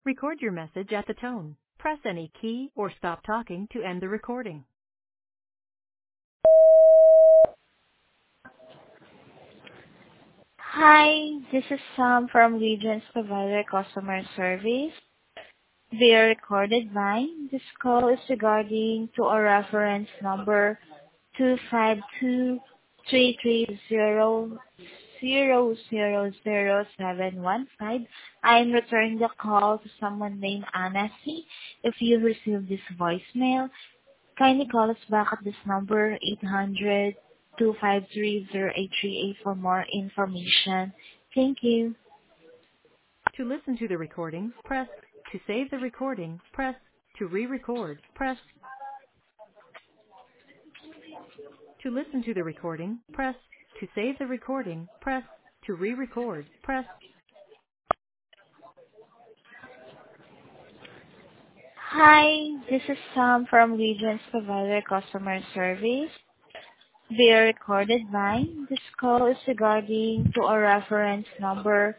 Record your message at the tone. Press any key or stop talking to end the recording. Hi, this is Sam from Regions Provider Customer Service. Via recorded line, this call is regarding to a reference number 252-330-000715. I am returning the call to someone named Anasi. If you received this voicemail, kindly call us back at this number 800-253-0838 for more information. Thank you. To listen to the recording, press. To save the recording, press. To re-record, press. To listen to the recording, press. To save the recording, press. To re-record, press. Hi, this is Sam from Regions Provider Customer Service. Via recorded line, this call is regarding to a reference number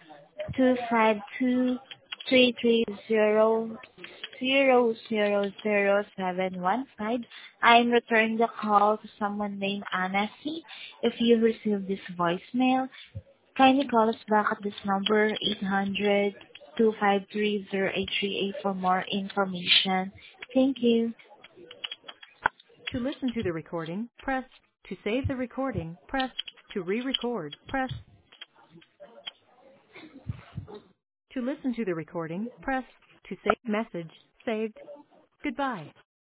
252-330-000715. I'm returning the call to someone named Anasi. If you received this voicemail, kindly call us back at this number 800-253-0838 for more information. Thank you. To listen to the recording, press. To save the recording, press. To re-record, press. To listen to the recording, press. To save message saved. Goodbye.